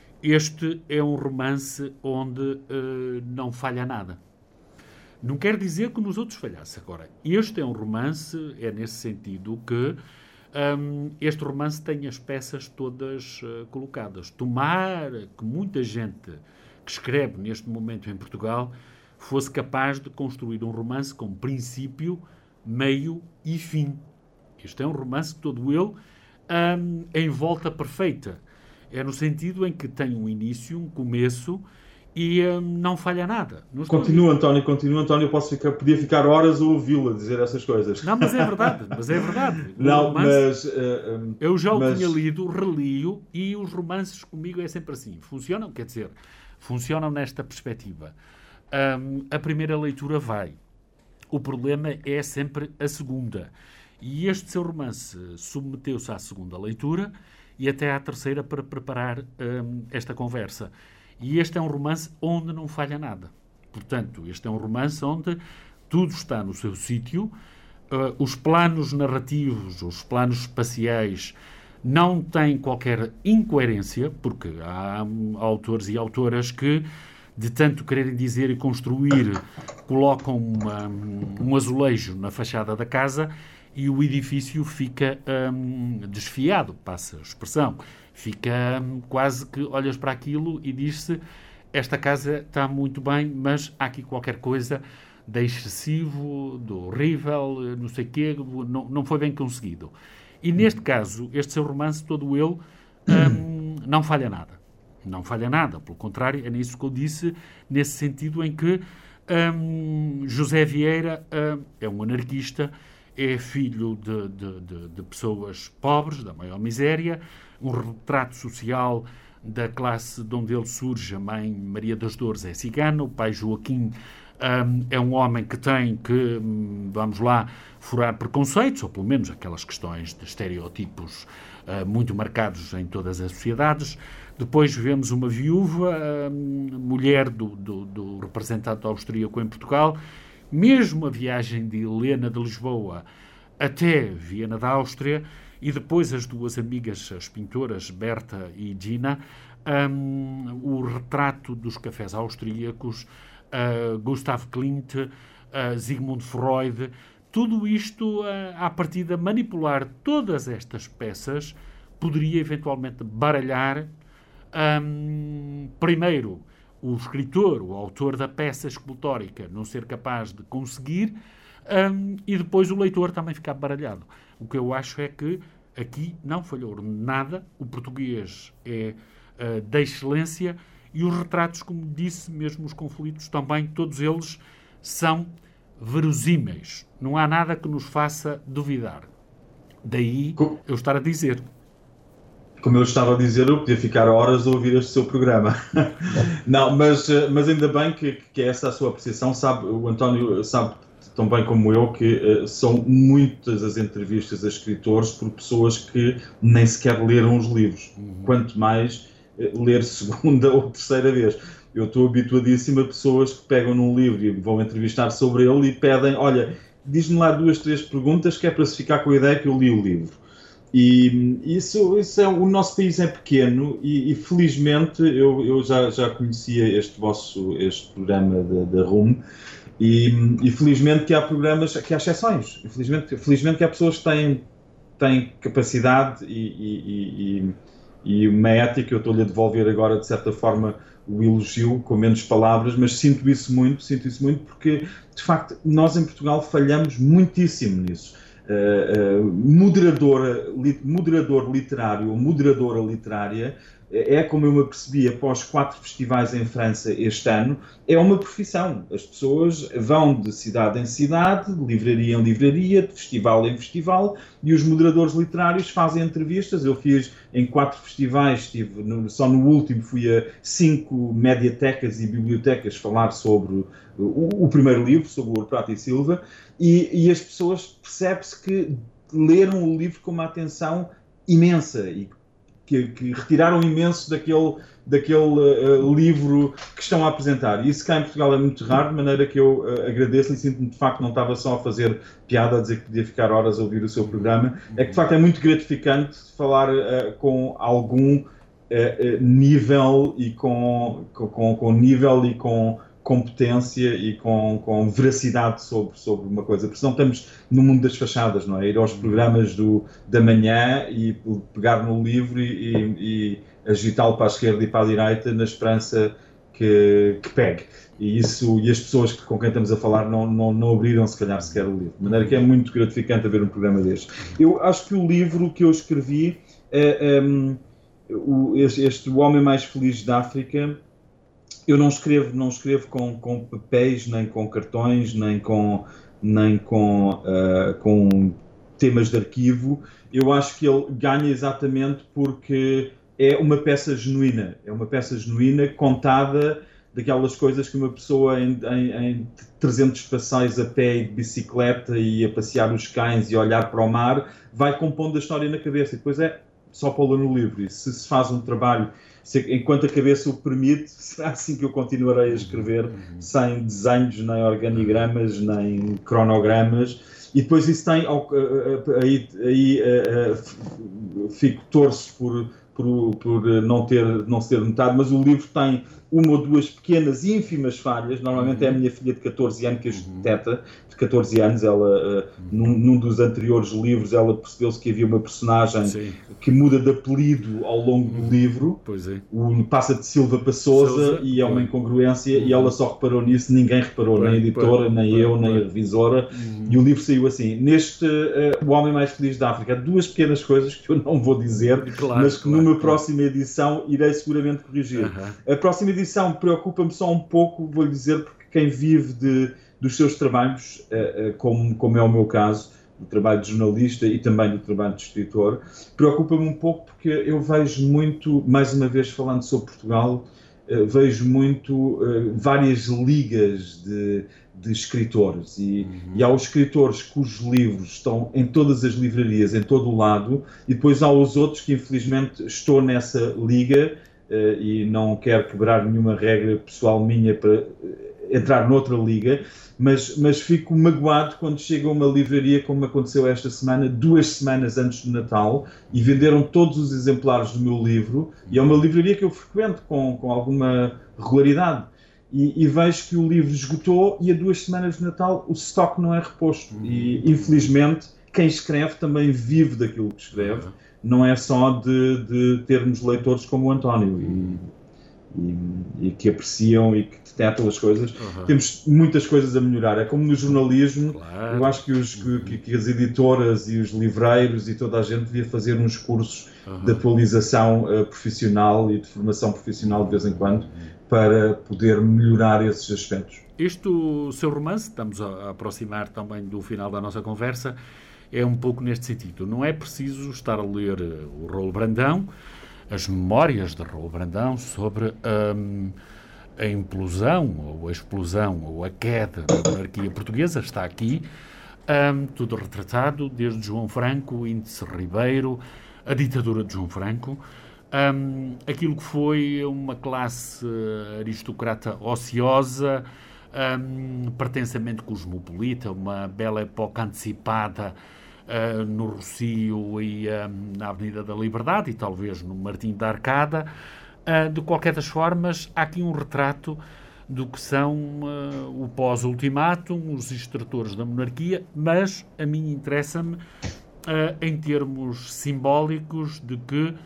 Speaker 2: este é um romance onde uh, não falha nada. Não quer dizer que nos outros falhasse. Agora, este é um romance, é nesse sentido que um, este romance tem as peças todas uh, colocadas. Tomara que muita gente que escreve neste momento em Portugal fosse capaz de construir um romance com princípio, meio e fim. Este é um romance todo ele um, em volta perfeita. É no sentido em que tem um início, um começo e um, não falha nada. Não
Speaker 3: continua, António, continua, António. Eu posso ficar, podia ficar horas a ouvi-lo a dizer essas coisas.
Speaker 2: Não, mas é verdade, mas é verdade.
Speaker 3: Não,
Speaker 2: romance,
Speaker 3: mas... Uh, um,
Speaker 2: eu já o
Speaker 3: mas...
Speaker 2: tinha lido, relio, e os romances comigo é sempre assim. Funcionam, quer dizer, funcionam nesta perspectiva. Um, a primeira leitura vai. O problema é sempre a segunda. E este seu romance submeteu-se à segunda leitura e até à terceira para preparar um, esta conversa. E este é um romance onde não falha nada. Portanto, este é um romance onde tudo está no seu sítio, uh, os planos narrativos, os planos espaciais não têm qualquer incoerência, porque há um, autores e autoras que, de tanto quererem dizer e construir, colocam uma, um azulejo na fachada da casa e o edifício fica hum, desfiado, passa a expressão. Fica hum, quase que olhas para aquilo e diz-se esta casa está muito bem, mas há aqui qualquer coisa de excessivo, de horrível, não sei o quê, não, não foi bem conseguido. E neste caso, este seu romance, todo ele, hum, não falha nada. Não falha nada, pelo contrário, é nisso que eu disse, nesse sentido em que hum, José Vieira hum, é um anarquista, é filho de, de, de, de pessoas pobres, da maior miséria, um retrato social da classe de onde ele surge. A mãe Maria das Dores é cigana, o pai Joaquim um, é um homem que tem que, vamos lá, furar preconceitos, ou pelo menos aquelas questões de estereótipos uh, muito marcados em todas as sociedades. Depois vemos uma viúva, um, mulher do, do, do representante austríaco em Portugal. Mesmo a viagem de Helena de Lisboa até Viena da Áustria, e depois as duas amigas, as pintoras Berta e Gina, um, o retrato dos cafés austríacos, uh, Gustav Klimt, uh, Sigmund Freud, tudo isto, uh, à partida, manipular todas estas peças, poderia eventualmente baralhar, um, primeiro, o escritor, o autor da peça escultórica, não ser capaz de conseguir, um, e depois o leitor também ficar baralhado. O que eu acho é que aqui não falhou nada, o português é uh, da excelência,
Speaker 4: E os retratos, como disse, mesmo os conflitos também, todos eles são verosímeis. Não há nada que nos faça duvidar. Daí eu estar a dizer.
Speaker 3: Como eu estava a dizer, eu podia ficar horas a ouvir este seu programa. Não, mas, mas ainda bem que, que é essa a sua apreciação. Sabe, o António sabe tão bem como eu que uh, são muitas as entrevistas a escritores por pessoas que nem sequer leram os livros. Uhum. Quanto mais uh, ler segunda ou terceira vez. Eu estou habituadíssimo a pessoas que pegam num livro e vão entrevistar sobre ele e pedem, olha, diz-me lá duas, três perguntas que é para se ficar com a ideia que eu li o livro. E isso, isso é, o nosso país é pequeno e, e felizmente eu, eu já, já conhecia este vosso este programa da R U M e, e felizmente que há programas, que há exceções, felizmente, felizmente que há pessoas que têm, têm capacidade e, e, e, e uma ética. Eu estou-lhe a devolver agora de certa forma o elogio com menos palavras, mas sinto isso muito, sinto isso muito porque de facto nós em Portugal falhamos muitíssimo nisso. Uh, uh, moderadora, li, moderador literário ou moderadora literária é, como eu me apercebi após quatro festivais em França este ano, é uma profissão. As pessoas vão de cidade em cidade, de livraria em livraria, de festival em festival, e os moderadores literários fazem entrevistas. Eu fiz em quatro festivais, estive no, só no último fui a cinco mediatecas e bibliotecas falar sobre o, o primeiro livro, sobre o Ouro, Prata e Silva, e, e as pessoas percebe-se que leram o livro com uma atenção imensa e Que, que retiraram imenso daquele, daquele uh, livro que estão a apresentar. E isso cá em Portugal é muito raro, de maneira que eu uh, agradeço-lhe e sinto-me de facto não estava só a fazer piada, a dizer que podia ficar horas a ouvir o seu programa. É que de facto é muito gratificante falar uh, com algum uh, uh, nível e com, com, com nível e com competência e com, com veracidade sobre, sobre uma coisa, porque senão estamos no mundo das fachadas, não é? Ir aos programas do, da manhã e pegar no livro e, e, e agitá-lo para a esquerda e para a direita na esperança que, que pegue. E isso, e as pessoas com quem estamos a falar não, não, não abriram se calhar sequer o livro. De maneira que é muito gratificante haver um programa deste. Eu acho que o livro que eu escrevi, é, um, o, este, este O Homem Mais Feliz da África, eu não escrevo, não escrevo com, com papéis, nem com cartões, nem com, nem com, uh, com temas de arquivo. Eu acho que ele ganha exatamente porque é uma peça genuína. É uma peça genuína contada daquelas coisas que uma pessoa em, em, em trezentos passeios a pé e de bicicleta e a passear os cães e a olhar para o mar vai compondo a história na cabeça. E depois é só pô-la no livro. E se se faz um trabalho... Se, enquanto a cabeça o permite, será assim que eu continuarei a escrever, uhum. sem desenhos, nem organigramas, nem cronogramas. E depois isso tem, aí, aí uh, fico torço por, por, por não, ter, não ser notado, mas o livro tem uma ou duas pequenas, ínfimas falhas. Normalmente uhum. é a minha filha de catorze anos que as deteta, de catorze anos, ela, uh, num, num dos anteriores livros, ela percebeu-se que havia uma personagem Sim. que muda de apelido ao longo do livro,
Speaker 4: pois é.
Speaker 3: o passa de Silva para Sousa, Sousa e é uma incongruência, uhum. e ela só reparou nisso, ninguém reparou, nem a editora, nem eu, nem a revisora, uhum. e o livro saiu assim. Neste uh, O Homem Mais Feliz da África, há duas pequenas coisas que eu não vou dizer, claro, mas que claro, numa claro. próxima edição irei seguramente corrigir. Uhum. A próxima edição preocupa-me só um pouco, vou-lhe dizer, porque quem vive de, dos seus trabalhos, uh, uh, como, como é o meu caso, do trabalho de jornalista e também do trabalho de escritor, preocupa-me um pouco porque eu vejo muito, mais uma vez falando sobre Portugal, uh, vejo muito uh, várias ligas de, de escritores e, uhum. e há os escritores cujos livros estão em todas as livrarias, em todo o lado, e depois há os outros que infelizmente estou nessa liga uh, e não quero quebrar nenhuma regra pessoal minha para uh, entrar noutra liga, mas, mas fico magoado quando chego a uma livraria, como aconteceu esta semana, duas semanas antes do Natal, e venderam todos os exemplares do meu livro, e é uma livraria que eu frequento com, com alguma regularidade, e, e vejo que o livro esgotou e a duas semanas de Natal o estoque não é reposto, e infelizmente quem escreve também vive daquilo que escreve, não é só de, de termos leitores como o António, e, e, e que apreciam e que detectam as coisas. Uhum. Temos muitas coisas a melhorar. É como no jornalismo, claro. Eu acho que, os, que, que as editoras e os livreiros e toda a gente devia fazer uns cursos uhum. de atualização uh, profissional e de formação profissional de vez em quando, uhum. para poder melhorar esses aspectos.
Speaker 4: Este o seu romance, estamos a aproximar também do final da nossa conversa, é um pouco neste sentido. Não é preciso estar a ler o Raul Brandão, as memórias de Raul Brandão sobre um, a implosão, ou a explosão, ou a queda da monarquia portuguesa. Está aqui, um, tudo retratado, desde João Franco, Índice Ribeiro, a ditadura de João Franco, um, aquilo que foi uma classe aristocrata ociosa, um, pertencimento cosmopolita, uma bela época antecipada Uh, no Rossio e uh, na Avenida da Liberdade e talvez no Martim da Arcada. Uh, de qualquer das formas, há aqui um retrato do que são uh, o pós-ultimátum, os extratores da monarquia, mas a mim interessa-me uh, em termos simbólicos de que uh,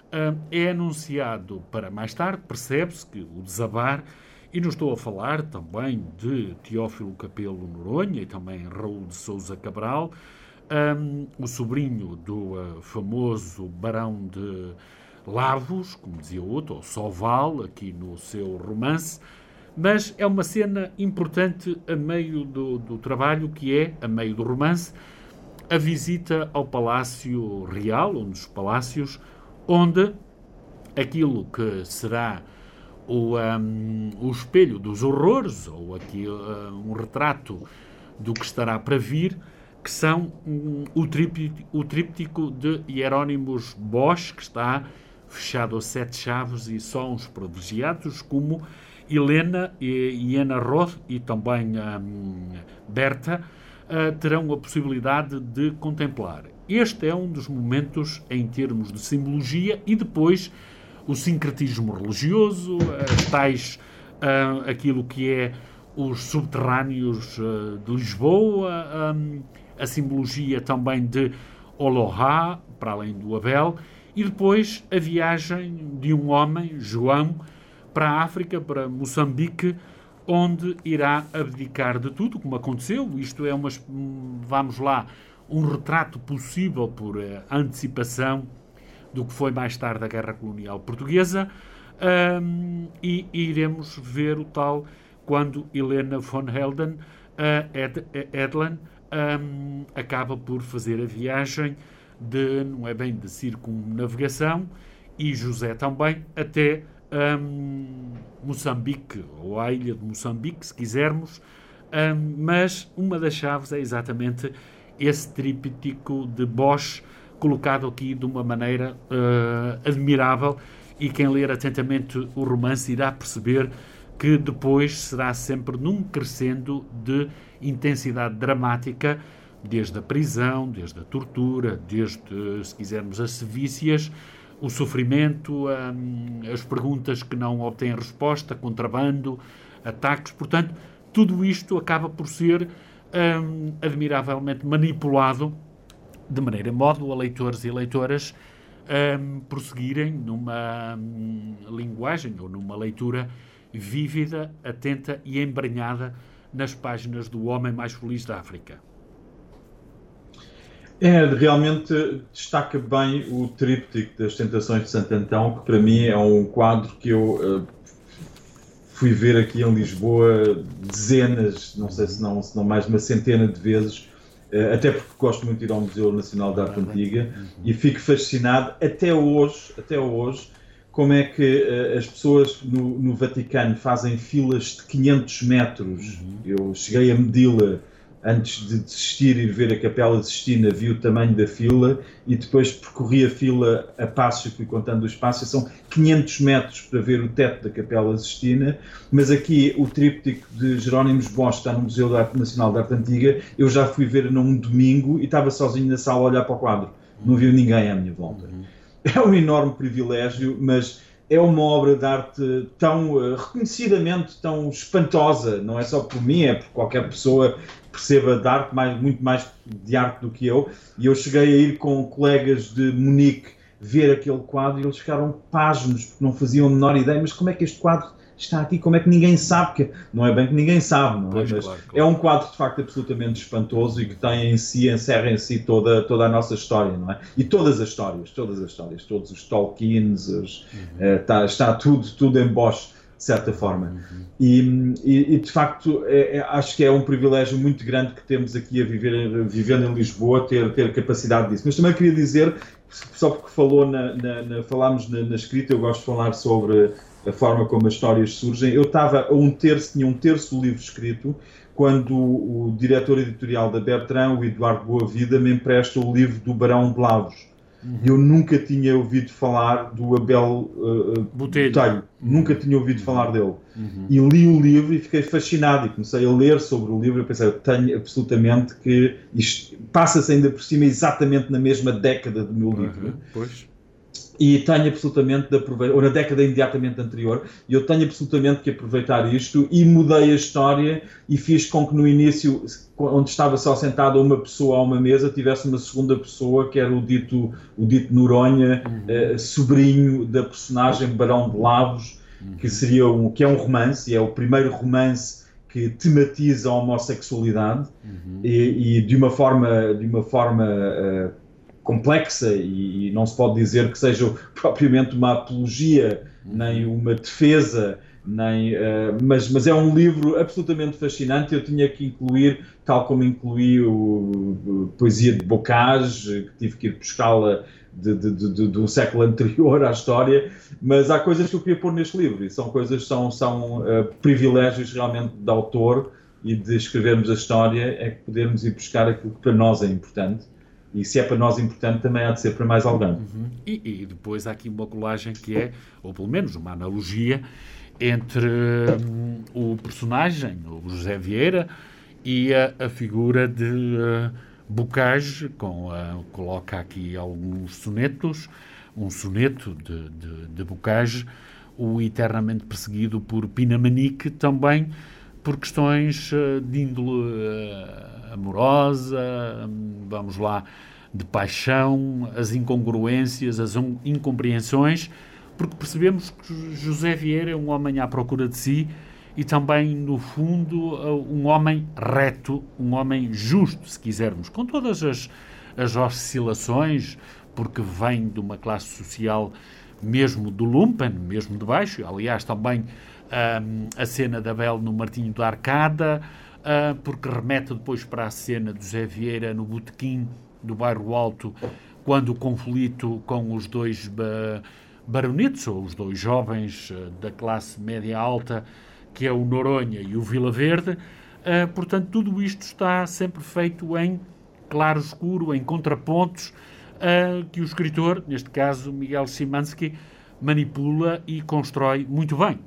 Speaker 4: é anunciado para mais tarde, percebe-se que o desabar, e não estou a falar também de Teófilo Capelo Noronha e também Raul de Sousa Cabral, Um, o sobrinho do uh, famoso Barão de Lavos, como dizia outro, ou Soval, aqui no seu romance, mas é uma cena importante a meio do, do trabalho, que é, a meio do romance, a visita ao Palácio Real, um dos palácios, onde aquilo que será o, um, o espelho dos horrores, ou aqui uh, um retrato do que estará para vir, que são um, o, tríptico, o tríptico de Hieronymus Bosch, que está fechado a sete chaves e só uns privilegiados, como Helena e Ana Roth e também um, Berta, uh, terão a possibilidade de contemplar. Este é um dos momentos em termos de simbologia, e depois o sincretismo religioso, as tais, uh, aquilo que é os subterrâneos uh, de Lisboa, um, a simbologia também de Olohá, para além do Abel, e depois a viagem de um homem, João, para a África, para Moçambique, onde irá abdicar de tudo, como aconteceu. Isto é, uma, vamos lá, um retrato possível por uh, antecipação do que foi mais tarde a Guerra Colonial Portuguesa, um, e, e iremos ver o tal quando Helena von Helden, uh, Ed, Edlen, Um, acaba por fazer a viagem de, não é bem de circunnavegação, e José também, até um, Moçambique, ou a ilha de Moçambique, se quisermos, um, mas uma das chaves é exatamente esse tríptico de Bosch, colocado aqui de uma maneira uh, admirável, e quem ler atentamente o romance irá perceber que depois será sempre num crescendo de intensidade dramática, desde a prisão, desde a tortura, desde, se quisermos, as sevícias, o sofrimento, hum, as perguntas que não obtêm resposta, contrabando, ataques. Portanto, tudo isto acaba por ser hum, admiravelmente manipulado, de maneira modo a leitores e leitoras hum, prosseguirem numa hum, linguagem ou numa leitura vívida, atenta e embranhada nas páginas do Homem Mais Feliz da África.
Speaker 3: É, realmente destaca bem o tríptico das Tentações de Santo Antão, que para mim é um quadro que eu uh, fui ver aqui em Lisboa dezenas, não sei se não, se não mais de uma centena de vezes, uh, até porque gosto muito de ir ao Museu Nacional de Arte Antiga, e fico fascinado até hoje, até hoje, como é que uh, as pessoas no, no Vaticano fazem filas de quinhentos metros. Uhum. Eu cheguei a medi-la antes de desistir e ir ver a Capela Sistina, vi o tamanho da fila e depois percorri a fila a passos e fui contando o espaço. São quinhentos metros para ver o teto da Capela Sistina, mas aqui o tríptico de Jerónimos Bosch está no Museu da Arte Nacional de Arte Antiga. Eu já fui ver num domingo e estava sozinho na sala a olhar para o quadro. Não viu ninguém à minha volta. Uhum. É um enorme privilégio, mas é uma obra de arte tão uh, reconhecidamente tão espantosa, não é só por mim, é por qualquer pessoa que perceba de arte, mais, muito mais de arte do que eu. E eu cheguei a ir com colegas de Munique ver aquele quadro e eles ficaram pasmos, porque não faziam a menor ideia, mas como é que este quadro está aqui, como é que ninguém sabe, que não é bem que ninguém sabe, não é?
Speaker 4: Pois,
Speaker 3: Mas
Speaker 4: claro, claro.
Speaker 3: É um quadro de facto absolutamente espantoso e que tem em si, encerra em si toda, toda a nossa história, não é? E todas as histórias, todas as histórias, todos os Tolkiens, os, uhum. uh, está, está tudo, tudo em Bosch, de certa forma. Uhum. E, e, e de facto é, é, acho que é um privilégio muito grande que temos aqui a viver, vivendo em Lisboa, ter, ter capacidade disso. Mas também queria dizer, só porque falou na, na, na, falámos na, na escrita, eu gosto de falar sobre a forma como as histórias surgem. Eu estava a um terço, tinha um terço do livro escrito, quando o, o diretor editorial da Bertrand, o Eduardo Boavida, me empresta o livro do Barão de Lavos. Uhum. Eu nunca tinha ouvido falar do Abel uh, Botelho, Botelho. Uhum. Nunca tinha ouvido uhum. falar dele. Uhum. E li o livro e fiquei fascinado e comecei a ler sobre o livro. Eu pensei, eu tenho absolutamente que... Isto passa-se ainda por cima exatamente na mesma década do meu livro.
Speaker 4: Uhum. Pois.
Speaker 3: E tenho absolutamente de aproveitar, ou na década imediatamente anterior, e eu tenho absolutamente que aproveitar isto, e mudei a história e fiz com que no início, onde estava só sentada uma pessoa a uma mesa, tivesse uma segunda pessoa, que era o dito, o dito Noronha, uhum. eh, sobrinho da personagem Barão de Lavos, uhum. que, seria um, que é um romance, e é o primeiro romance que tematiza a homossexualidade, uhum. e, e de uma forma... De uma forma uh, complexa, e, e não se pode dizer que seja propriamente uma apologia, uhum. nem uma defesa, nem, uh, mas, mas é um livro absolutamente fascinante. Eu tinha que incluir, tal como incluí o, o Poesia de Bocage, que tive que ir buscá-la de, de, de, de, do século anterior à história, mas há coisas que eu queria pôr neste livro, e são coisas, são, são uh, privilégios realmente de autor e de escrevermos a história, é que podermos ir buscar aquilo que para nós é importante. E se é para nós importante, também há de ser para mais alguém. Uhum.
Speaker 4: E, e depois há aqui uma colagem que é, ou pelo menos uma analogia, entre um, o personagem, o José Vieira, e a, a figura de uh, Bocage, com a, coloca aqui alguns sonetos, um soneto de, de, de Bocage, o eternamente perseguido por Pinamanique, também por questões uh, de índole uh, amorosa, vamos lá, de paixão, as incongruências, as incompreensões, porque percebemos que José Vieira é um homem à procura de si e também, no fundo, um homem reto, um homem justo, se quisermos, com todas as, as oscilações, porque vem de uma classe social mesmo do lumpen, mesmo de baixo. Aliás, também um, a cena da Bel no Martinho da Arcada, Uh, porque remete depois para a cena de José Vieira no botequim do Bairro Alto, quando o conflito com os dois uh, baronetes, ou os dois jovens uh, da classe média-alta, que é o Noronha e o Vila Verde. Uh, portanto, tudo isto está sempre feito em claro-escuro, em contrapontos, uh, que o escritor, neste caso Miguel Szymanski, manipula e constrói muito bem.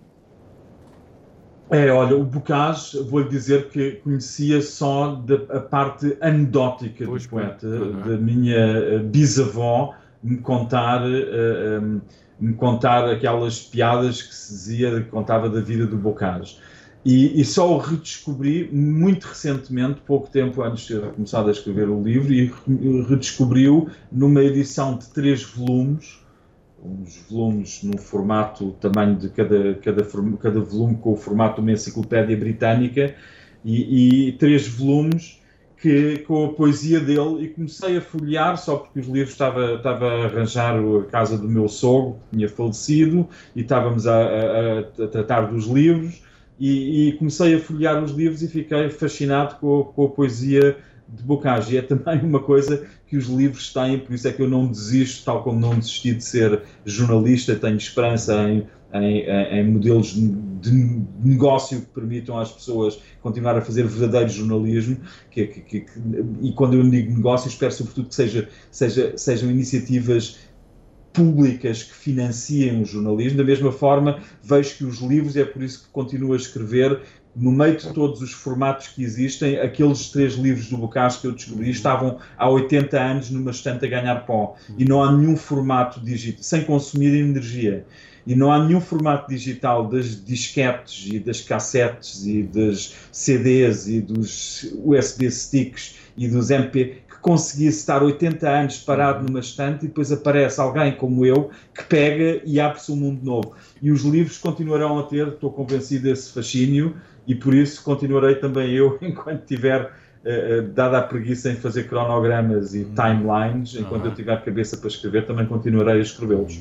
Speaker 3: É, olha, o Bocage, vou-lhe dizer que conhecia só de, a parte anedótica pois do poeta, uhum. da minha bisavó me contar, uh, um, me contar aquelas piadas que se dizia, que contava da vida do Bocage. E, e só o redescobri muito recentemente, pouco tempo antes de ter começado a escrever o livro, e redescobriu numa edição de três volumes, uns volumes no formato, tamanho de cada, cada, cada volume com o formato de uma enciclopédia britânica, e, e três volumes que, com a poesia dele, e comecei a folhear, só porque os livros estava, estava a arranjar a casa do meu sogro, que tinha falecido, e estávamos a, a, a tratar dos livros, e, e comecei a folhear os livros e fiquei fascinado com, com a poesia de Bocage. E é também uma coisa que os livros têm, por isso é que eu não desisto, tal como não desisti de ser jornalista, tenho esperança em, em, em modelos de negócio que permitam às pessoas continuar a fazer verdadeiro jornalismo, que, que, que, que, e quando eu digo negócio, espero sobretudo que seja, seja, sejam iniciativas públicas que financiem o jornalismo. Da mesma forma, vejo que os livros, e é por isso que continuo a escrever, no meio de todos os formatos que existem, aqueles três livros do Bocage que eu descobri estavam há oitenta anos numa estante a ganhar pó. E não há nenhum formato digital, sem consumir energia, e não há nenhum formato digital das disquetes e das cassetes e das C Ds e dos U S B sticks e dos M P que conseguisse estar oitenta anos parado numa estante e depois aparece alguém como eu que pega e abre-se um mundo novo. E os livros continuarão a ter, estou convencido, desse fascínio, e por isso continuarei também eu, enquanto tiver, uh, dada a preguiça em fazer cronogramas e timelines, enquanto uhum. eu tiver cabeça para escrever, também continuarei a escrevê-los.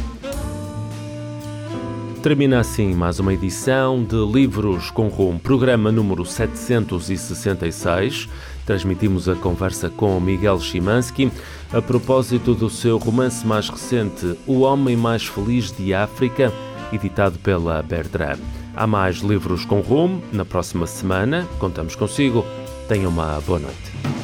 Speaker 1: Termina assim mais uma edição de Livros com Rumo, programa número setecentos e sessenta e seis. Transmitimos a conversa com Miguel Szymanski a propósito do seu romance mais recente, O Homem Mais Feliz de África, editado pela Bertrand. Há mais Livros com Rumo na próxima semana. Contamos consigo. Tenha uma boa noite.